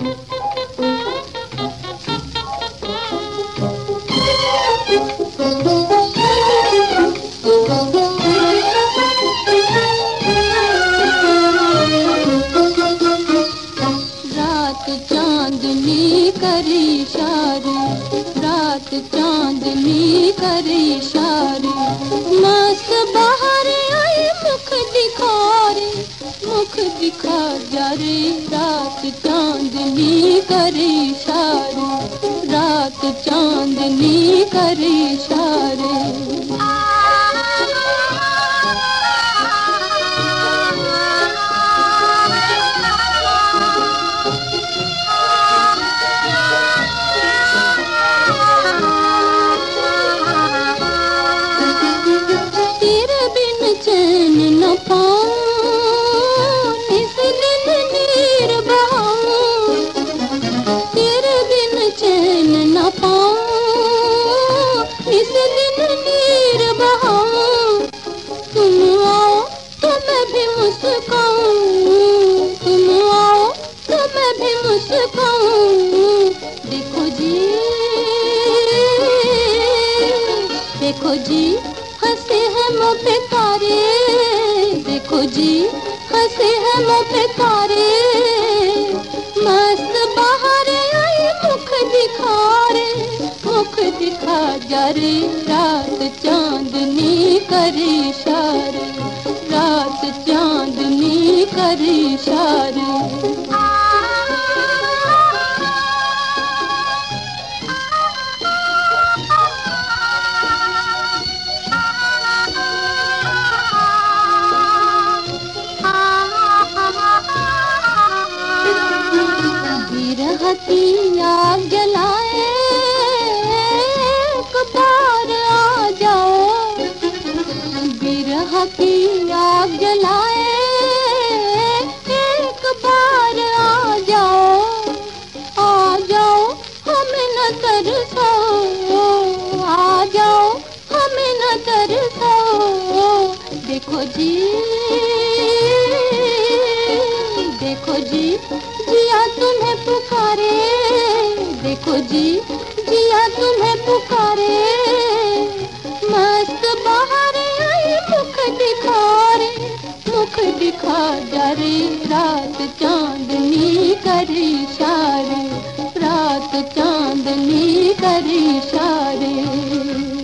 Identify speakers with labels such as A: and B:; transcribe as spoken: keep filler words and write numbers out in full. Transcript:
A: चांदनी करे इशारे, रात चांदनी करे इशारे, मस्त बहारे आई मुख दिखा रे, मुख दिखा जा रे। रात चांदनी करे इशारे, रात चांदनी करे इशारे। चैन न पाऊं इस दिन नीर बहाऊं, तेरे बिन चैन न पाऊं इस दिन नीर बहाऊं। तुम आओ तो मैं भी मुस्काऊं, तुम आओ तो मैं भी मुस्काऊं। देखो जी, देखो जी हंसे हैं मुँह पे तारे, देखो जी हंसे हैं मुँह पे तारे, मस्त बहारे आई मुख दिखा रे, मुख दिखा जा रे। रात चांदनी करे इशारे, रात चांदनी करे इशारे। की आग जलाए एक बार आ जाओ, बिरह की आग जलाए एक बार आ जाओ, आ जाओ हमें न तरसाओ, आ जाओ हमें न तरसाओ। देखो जी, देखो जी जिया तुम्हें पुकारे, देखो जी जिया तुम्हें पुकारे, मस्त बहारे आई मुख दिखा रे, मुख दिखा जा रे। रात चांदनी करे इशारे, रात चांदनी करे इशारे।